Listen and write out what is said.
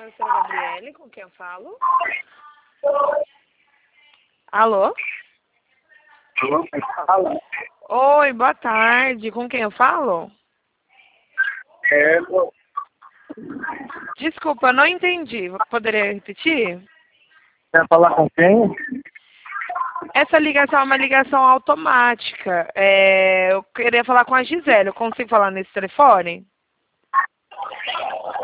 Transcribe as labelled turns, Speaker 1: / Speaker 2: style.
Speaker 1: Financeira Gabriele, com quem eu falo? Alô?
Speaker 2: Alô, quem fala?
Speaker 1: Oi, boa tarde. Com quem eu falo? Desculpa, eu não entendi. Poderia repetir?
Speaker 2: Quer falar com quem?
Speaker 1: Essa ligação é uma ligação automática. Eu queria falar com a Gisele. Eu consigo falar nesse telefone?